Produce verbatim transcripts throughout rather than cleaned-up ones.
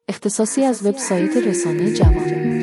اختصاصی از وبسایت رسانه جوان.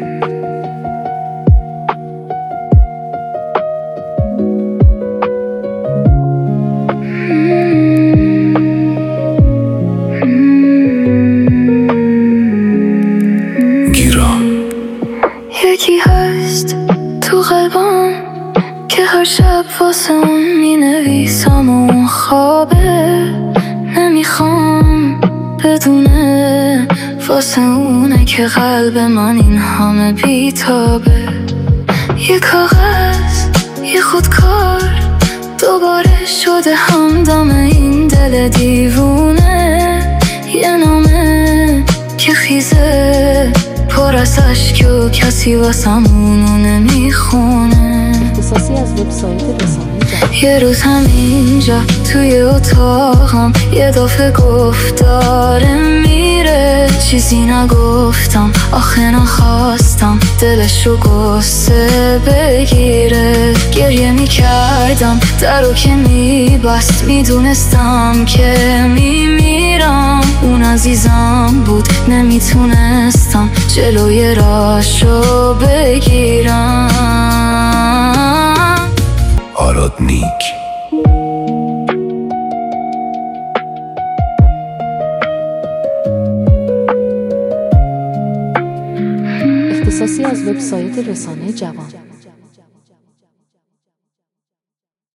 یکی هست تو قلبم که هر شب واسه اون می نویسم و اون خوابه، نمیخوام بدونه واسه اونه که قلب من این همه بیتابه. یه کاغذ، یه خودکار، دوباره شده همدم این دل دیوونه. یه نامه که خیزه پر از اشک و کسی واسمونو نمیخونه. اختصاصی از وبسایت رسانه جوان. یه روز همینجا توی اتاقم یه دفعه گفت داره میره، چیزی نگفتم آخه نخواستم دلشو گسه بگیره. گریه میکردم درو که میبست، میدونستم که میمیرم. اون عزیزم بود نمیتونستم جلوی راشو بگیرم. آرادنیک. اختصاصی از وبسایت رسانه جوان.